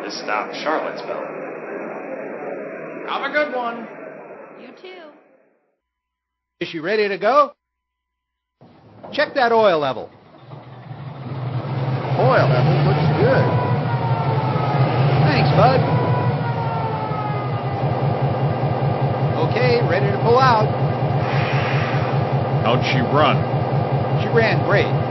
to stop Charlottesville. Have a good one. You too. Is she ready to go? Check that oil level. Oil level looks good. Thanks, Bud. Okay, ready to pull out. How'd she run? She ran great.